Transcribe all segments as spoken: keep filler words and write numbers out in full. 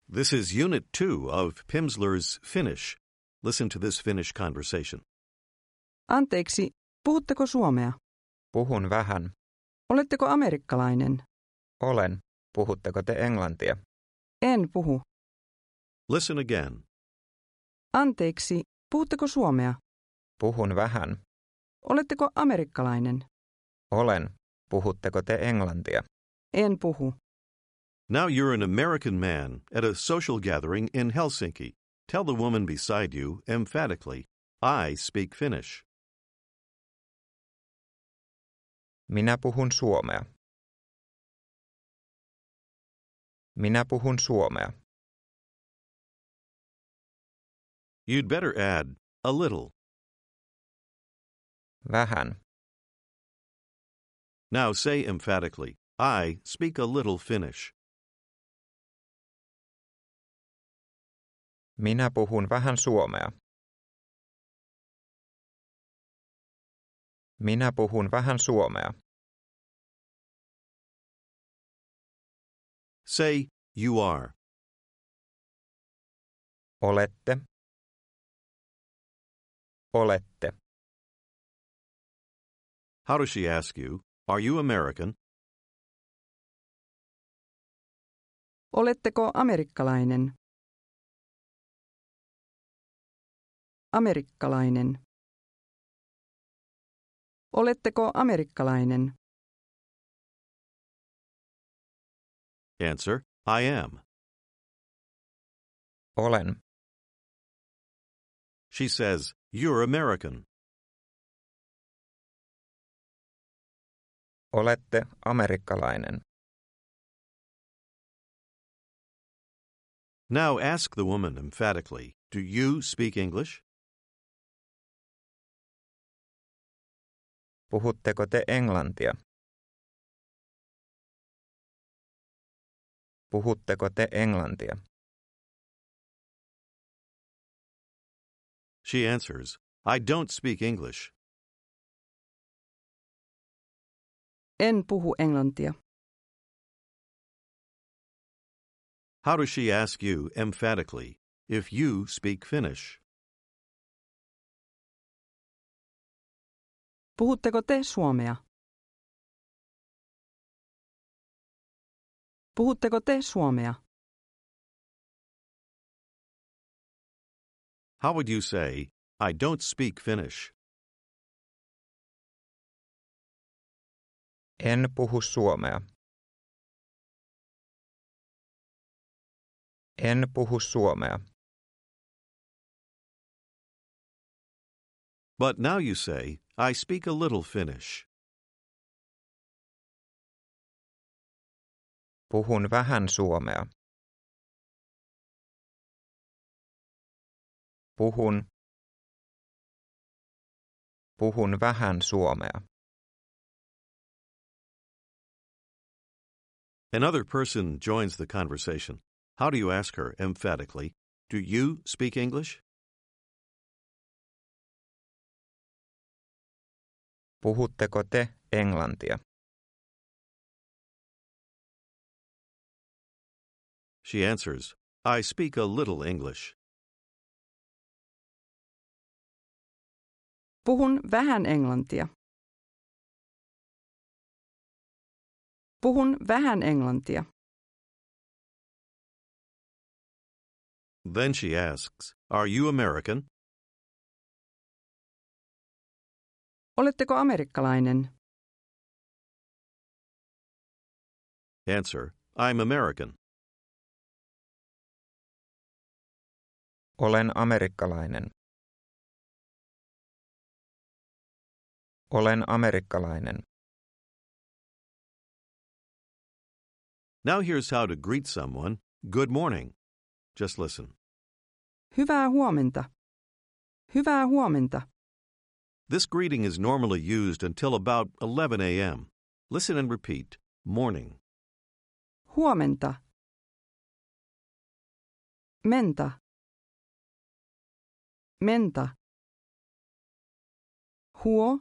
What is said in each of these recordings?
This is Unit two of Pimsleur's Finnish. Listen to this Finnish conversation. Anteeksi, puhutteko suomea? Puhun vähän. Oletteko amerikkalainen? Olen. Puhutteko te englantia? En puhu. Listen again. Anteeksi, puhutteko suomea? Puhun vähän. Oletteko amerikkalainen? Olen. Puhutteko te englantia? En puhu. Now you're an American man at a social gathering in Helsinki. Tell the woman beside you emphatically, I speak Finnish. Minä puhun suomea. Minä puhun suomea. You'd better add a little. Vähän. Now say emphatically, I speak a little Finnish. Minä puhun vähän suomea. Minä puhun vähän suomea. Say, you are. Olette. Olette. How does she ask you? Are you American? Oletteko amerikkalainen? Amerikkalainen. Oletteko amerikkalainen? Answer, I am. Olen. She says, you're American. Olette amerikkalainen. Now ask the woman emphatically, do you speak English? Puhutteko te englantia? Puhutteko te englantia? She answers, I don't speak English. En puhu englantia. How does she ask you emphatically if you speak Finnish? Puhutteko te suomea? Puhutteko te suomea? How would you say, I don't speak Finnish? En puhu suomea. En puhu suomea. But now you say, I speak a little Finnish. Puhun vähän suomea. Puhun. Puhun vähän suomea. Another person joins the conversation. How do you ask her emphatically, do you speak English? Puhutteko te englantia? She answers, I speak a little English. Puhun vähän englantia. Puhun vähän englantia. Then she asks, are you American? Oletteko amerikkalainen? Answer, I'm American. Olen amerikkalainen. Olen amerikkalainen. Now here's how to greet someone. Good morning. Just listen. Hyvää huomenta. Hyvää huomenta. This greeting is normally used until about eleven a.m. Listen and repeat. Morning. Huomenta. Menta. Menta. Huo.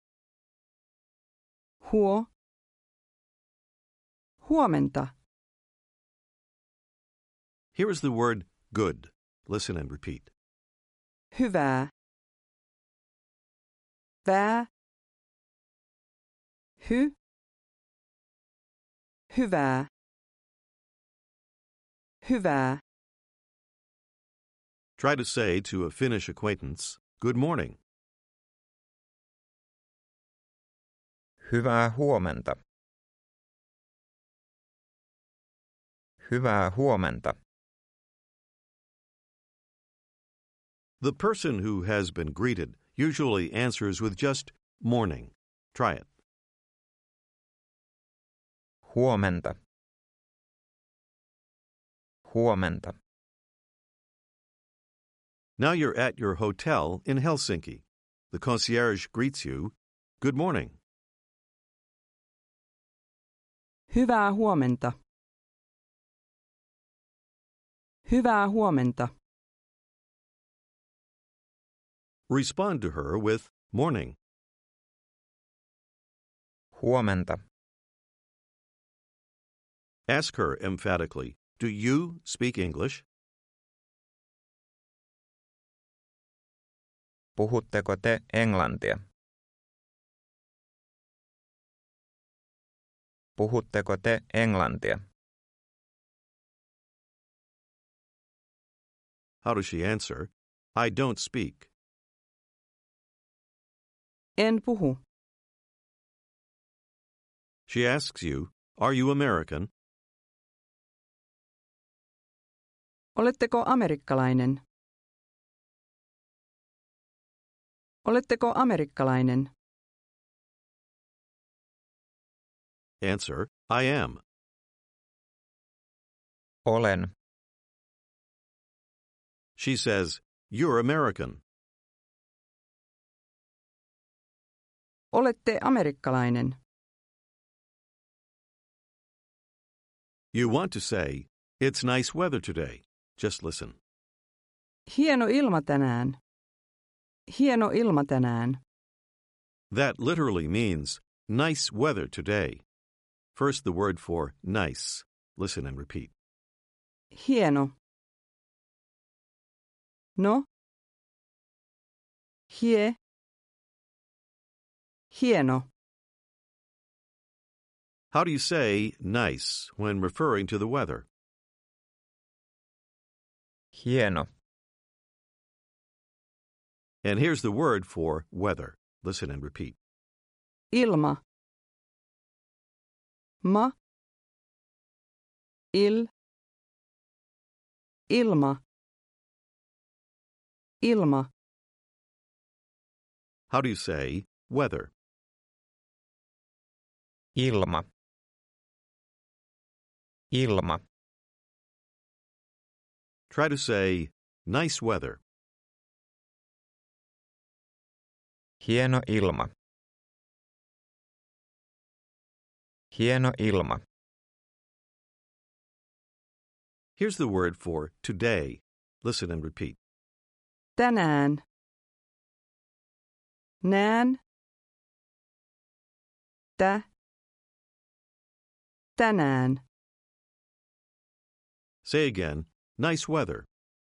Huo. Huomenta. Here is the word good. Listen and repeat. Hyvää. Vää. Hy. Hyvää. Hyvää. Try to say to a Finnish acquaintance, good morning. Hyvää huomenta. Hyvää huomenta. The person who has been greeted usually answers with just morning. Try it. Huomenta. Huomenta. Now you're at your hotel in Helsinki. The concierge greets you, good morning. Hyvää huomenta. Hyvää huomenta. Respond to her with morning. Huomenta. Ask her emphatically, do you speak English? Puhutteko te englantia? Puhutteko te englantia? How does she answer? I don't speak. En puhu. She asks you, are you American? Oletteko amerikkalainen? Oletteko amerikkalainen? Answer, I am. Olen. She says, you're American. Olette amerikkalainen. You want to say, it's nice weather today. Just listen. Hieno ilma tänään. Hieno ilma tänään. That literally means nice weather today. First, the word for nice. Listen and repeat. Hieno. No. Hie. Hieno. How do you say nice when referring to the weather? Hieno. And here's the word for weather. Listen and repeat. Ilma. Ma. Il. Ilma. Ilma. How do you say weather? Ilma. Ilma. Try to say nice weather. Hieno ilma. Hieno ilma. Here's the word for today. Listen and repeat. Tänään. Nään. Tä. Tänään. Say again, nice weather.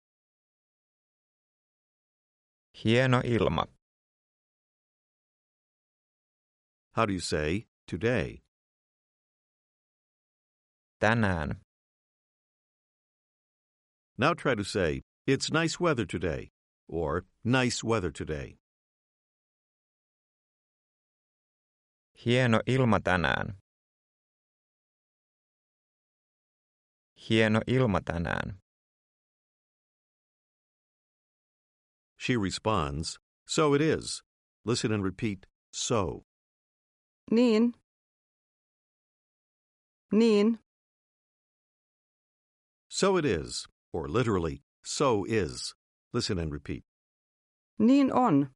Hieno ilma. How do you say today? Tänään. Now try to say, it's nice weather today, or nice weather today. Hieno ilma tänään. Hieno ilma tänään. She responds, so it is. Listen and repeat, so. Niin. Niin. So it is, or literally, so is. Listen and repeat. Niin on.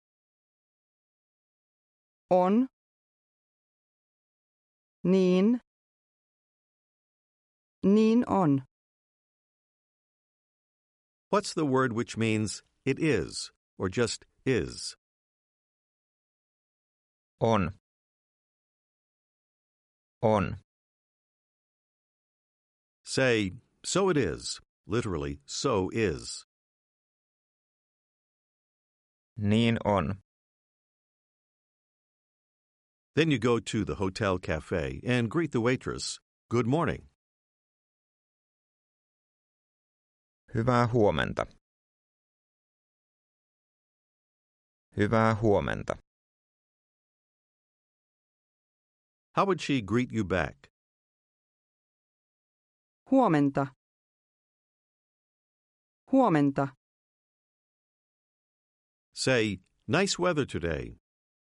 On. Niin. Niin on. What's the word which means it is, or just is? On. On. Say, so it is, literally, so is. Niin on. Then you go to the hotel cafe and greet the waitress. Good morning. Hyvää huomenta. Hyvää huomenta. How would she greet you back? Huomenta. Huomenta. Say, nice weather today.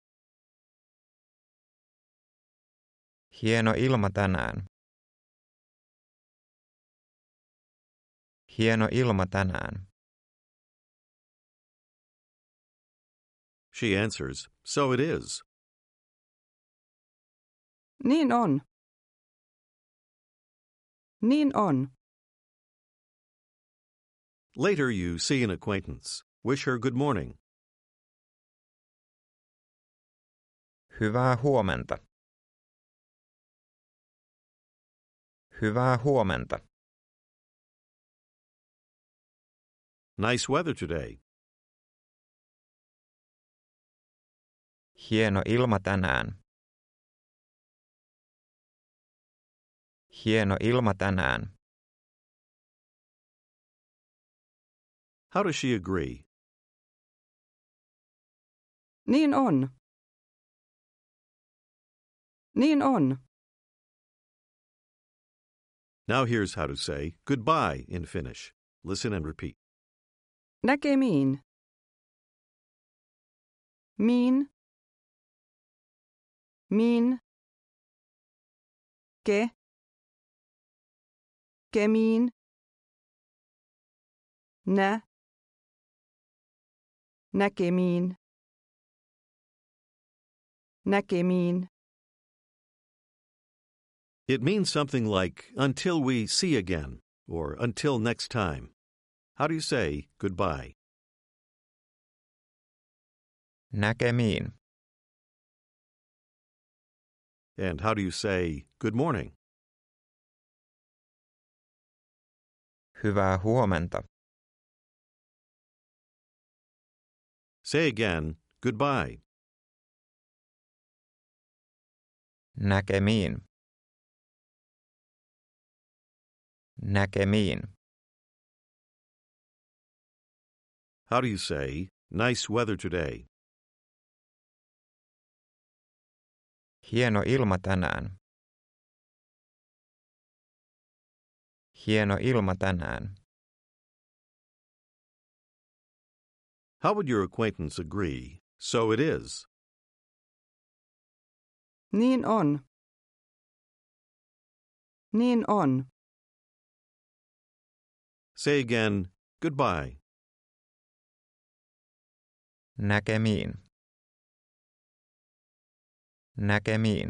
Hieno ilma tänään. Hieno ilma tänään. She answers, so it is. Niin on. Niin on. Later you see an acquaintance. Wish her good morning. Hyvää huomenta. Hyvää huomenta. Nice weather today. Hieno ilma tänään. Hieno ilma tänään. How does she agree? Niin on. Niin on. Now here's how to say goodbye in Finnish. Listen and repeat. Näkemiin. Miin. Miin. Ke. Kemiin. Nä. Näkemiin. Näkemiin. It means something like until we see again or until next time. How do you say goodbye? Näkemiin. And how do you say good morning? Hyvää huomenta. Say again goodbye. Näkemiin. Näkemiin. How do you say nice weather today? Hieno ilma tänään. Hieno ilma tänään. How would your acquaintance agree? So it is. Niin on. Niin on. Say again goodbye. Näkemiin. Näkemiin.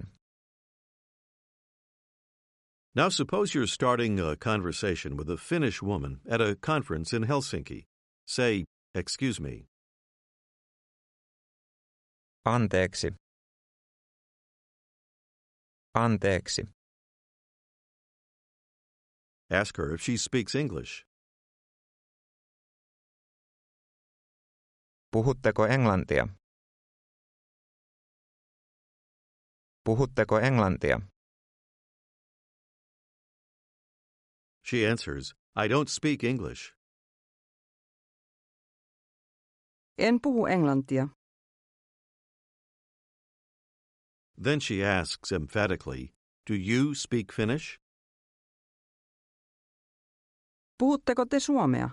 Now suppose you're starting a conversation with a Finnish woman at a conference in Helsinki. Say, excuse me. Anteeksi. Anteeksi. Ask her if she speaks English. Puhutteko englantia? Puhutteko englantia? She answers, I don't speak English. En puhu englantia. Then she asks emphatically, do you speak Finnish? Puhutteko te suomea?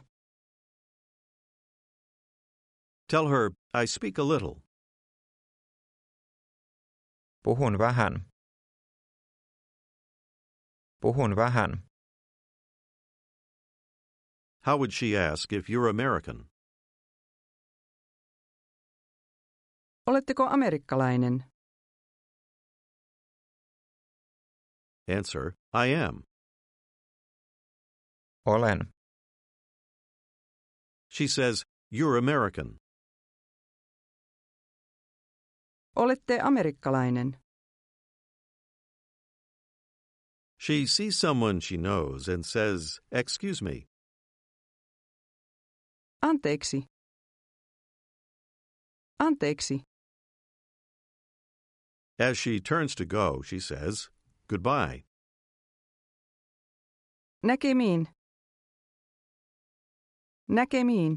Tell her, I speak a little. Puhun vähän. Puhun vähän. How would she ask if you're American? Oletteko amerikkalainen? Answer, I am. Olen. She says, you're American. Olette amerikkalainen. She sees someone she knows and says, excuse me. Anteeksi. Anteeksi. As she turns to go, she says, "Goodbye." Näkemiin. Näkemiin.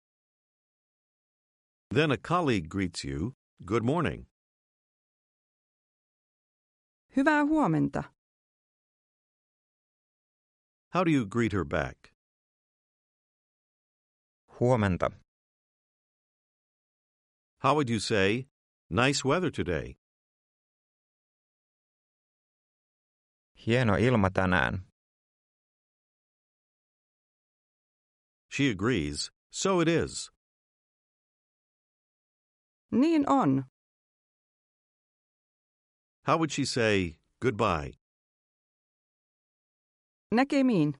Then a colleague greets you, "Good morning." Hyvää huomenta. How do you greet her back? Huomenta. How would you say, "Nice weather today"? Hieno ilma tänään. She agrees, "So it is." Niin on. How would she say, "Goodbye"? Näkemiin.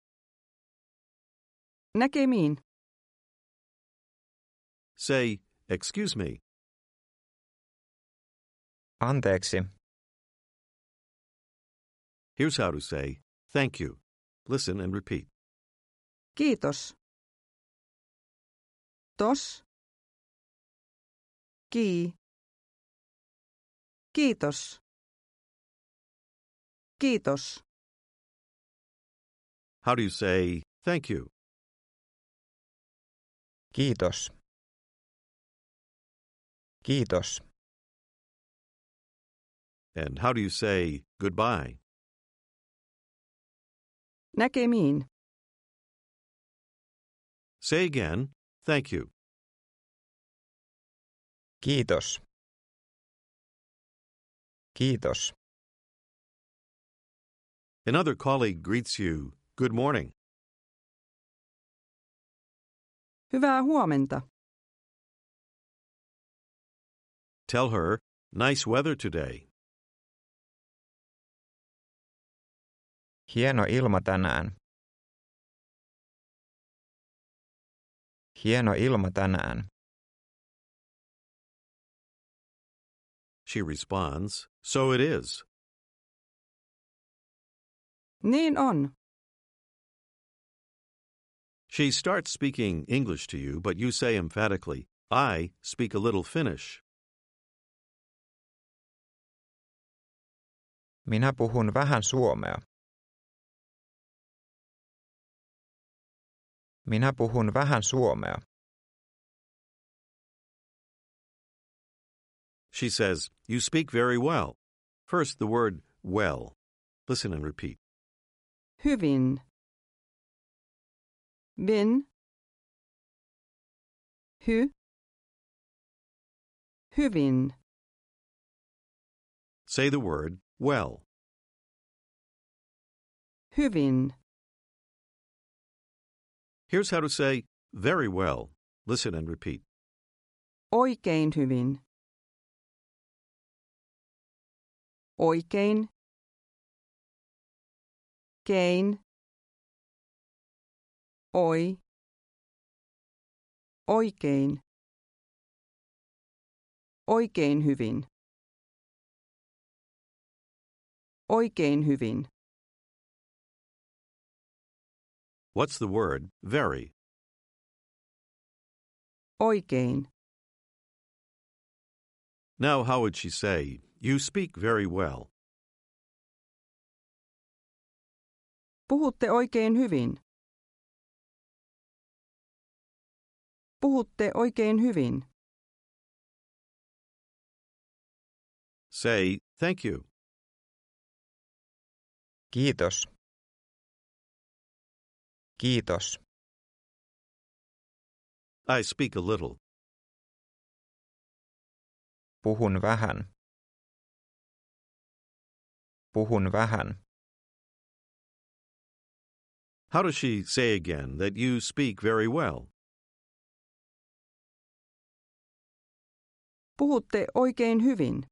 Näkemiin. Say, "Excuse me." Anteeksi. Here's how to say, "Thank you." Listen and repeat. Kiitos. Tos. Ki. Kiitos. Kiitos. How do you say, "Thank you"? Kiitos. Kiitos. And how do you say, "Goodbye"? Näkemiin. Say again, "Thank you." Kiitos. Kiitos. Another colleague greets you, "Good morning." Hyvää huomenta. Tell her, "Nice weather today." Hieno ilma tänään. Hieno ilma tänään. She responds, "So it is." Niin on. She starts speaking English to you, but you say emphatically, "I speak a little Finnish." Minä puhun vähän suomea. Minä puhun vähän suomea. She says, "You speak very well." First, the word well. Listen and repeat. Hyvin. Vin. Hy. Hyvin. Say the word well. Hyvin. Here's how to say very well. Listen and repeat. Oikein hyvin. Oikein. Kein. Oi. Oikein. Oikein hyvin. Oikein hyvin. What's the word very? Oikein. Now, how would she say, "You speak very well"? Puhutte oikein hyvin. Puhutte oikein hyvin. Say, "Thank you." Kiitos. Kiitos. I speak a little. Puhun vähän. Puhun vähän. How does she say again that you speak very well? Puhutte oikein hyvin.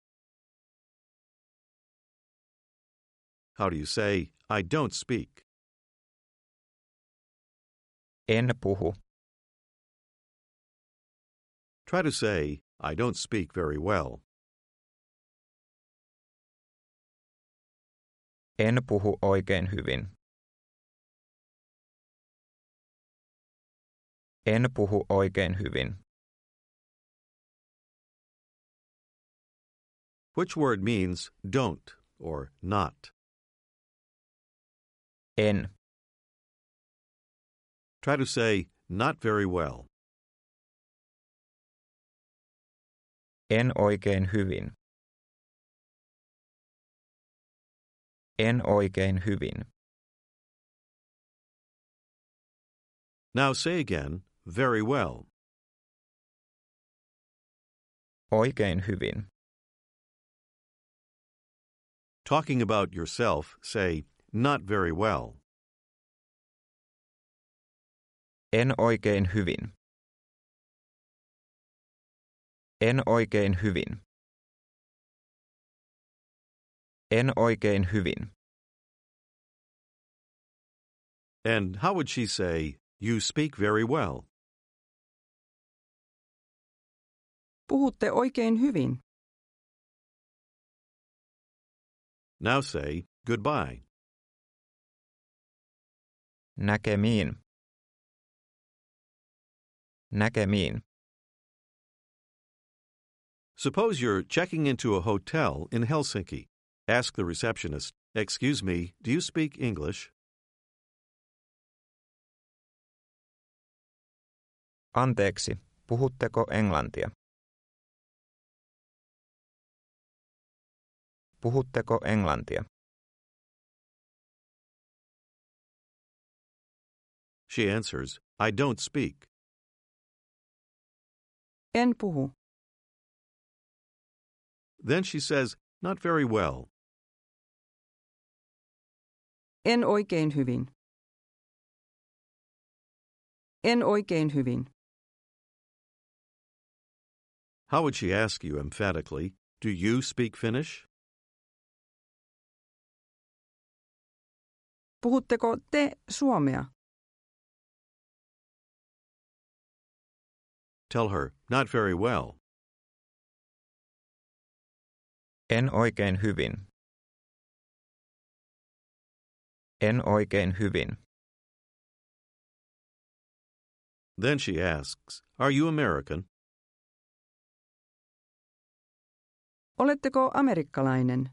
How do you say, "I don't speak"? En puhu. Try to say, "I don't speak very well." En puhu oikein hyvin. En puhu oikein hyvin. Which word means don't or not? En. Try to say not very well. En oikein hyvin. En oikein hyvin. Now say again, very well. Oikein hyvin. Talking about yourself, say not very well. En oikein hyvin. En oikein hyvin. En oikein hyvin. And how would she say, you speak very well? Puhutte oikein hyvin. Now say goodbye. Näkemiin. Näkemiin. Suppose you're checking into a hotel in Helsinki. Ask the receptionist, excuse me, do you speak English? Anteeksi, puhutteko englantia? Puhutteko englantia? She answers, I don't speak. En puhu. Then she says, not very well. En oikein hyvin. En oikein hyvin. How would she ask you emphatically, do you speak Finnish? Puhutteko te suomea? Tell her, not very well. En oikein hyvin. En oikein hyvin. Then she asks, are you American? Oletteko amerikkalainen?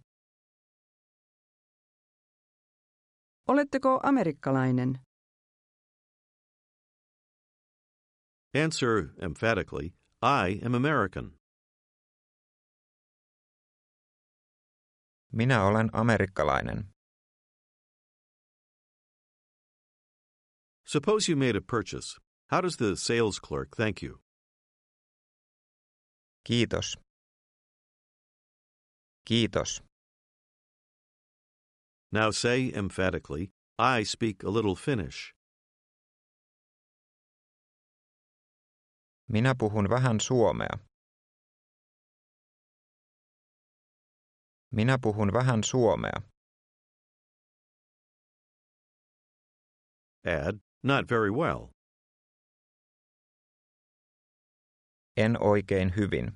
Oletteko amerikkalainen? Answer emphatically, I am American. Minä olen amerikkalainen. Suppose you made a purchase. How does the sales clerk thank you? Kiitos. Kiitos. Now say emphatically, I speak a little Finnish. Minä puhun vähän suomea. Minä puhun vähän suomea. Add, not very well. En oikein hyvin.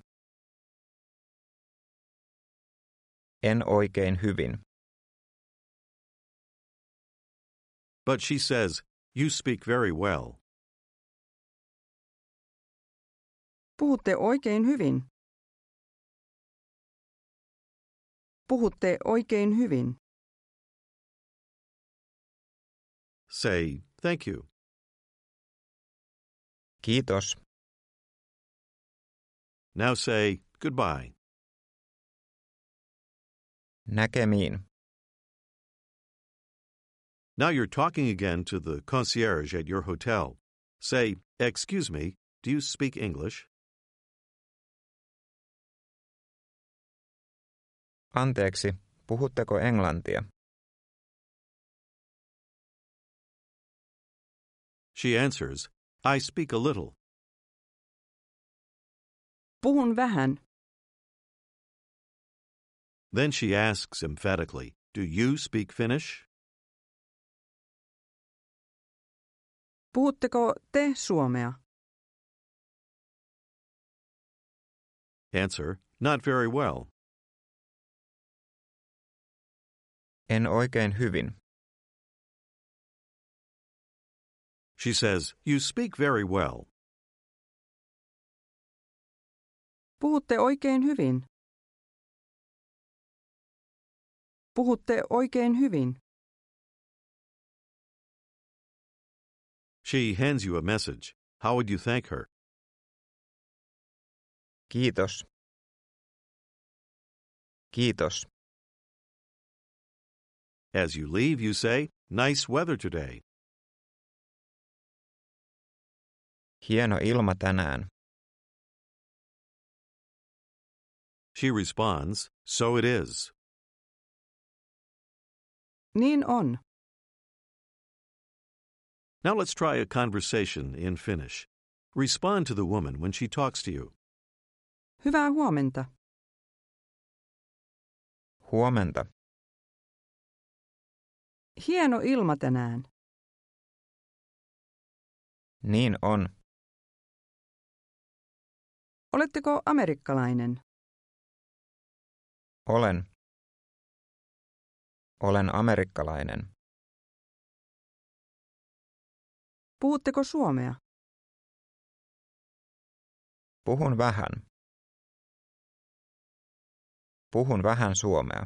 En oikein hyvin. But she says, you speak very well. Puhutte oikein hyvin. Puhutte oikein hyvin. Say, thank you. Kiitos. Now say, goodbye. Näkemiin. Now you're talking again to the concierge at your hotel. Say, excuse me, do you speak English? Anteeksi, puhutteko englantia? She answers, I speak a little. Puhun vähän. Then she asks emphatically, do you speak Finnish? Puhutteko te suomea? Answer, not very well. En oikein hyvin. She says, "You speak very well." Puhutte oikein hyvin. Puhutte oikein hyvin. She hands you a message. How would you thank her? Kiitos. Kiitos. As you leave, you say, "Nice weather today." Hieno ilma tänään. She responds, "So it is." Niin on. Now let's try a conversation in Finnish. Respond to the woman when she talks to you. Hyvää huomenta. Huomenta. Hieno ilma tänään. Niin on. Oletteko amerikkalainen? Olen. Olen amerikkalainen. Puhutteko suomea? Puhun vähän. Puhun vähän suomea.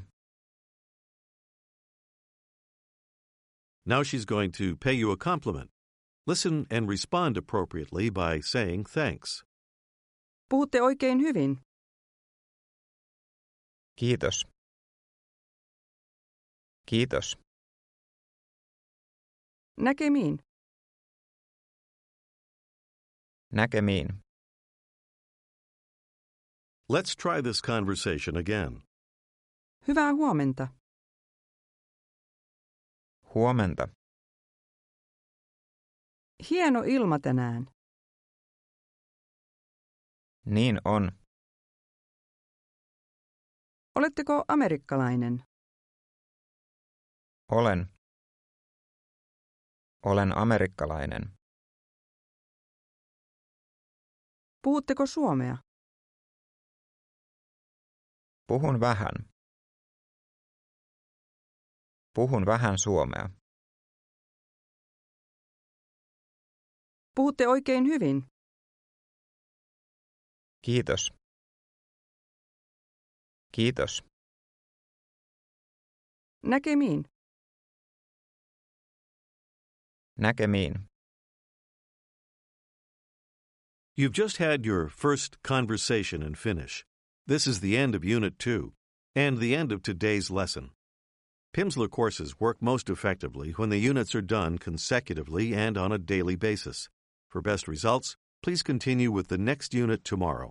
Now she's going to pay you a compliment. Listen and respond appropriately by saying thanks. Puhutte oikein hyvin. Kiitos. Kiitos. Näkemiin. Näkemiin. Let's try this conversation again. Hyvää huomenta. Huomenta. Hieno ilma tänään. Niin on. Oletteko amerikkalainen? Olen. Olen amerikkalainen. Puhutteko suomea? Puhun vähän. Puhun vähän suomea. Puhutte oikein hyvin. Kiitos. Kiitos. Näkemiin. Näkemiin. You've just had your first conversation in Finnish. This is the end of Unit two and the end of today's lesson. Pimsleur courses work most effectively when the units are done consecutively and on a daily basis. For best results, please continue with the next unit tomorrow.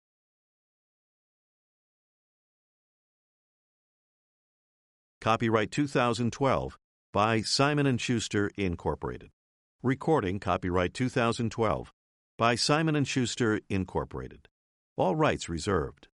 Copyright two thousand twelve by Simon and Schuster, Incorporated. Recording copyright two thousand twelve by Simon and Schuster, Incorporated. All rights reserved.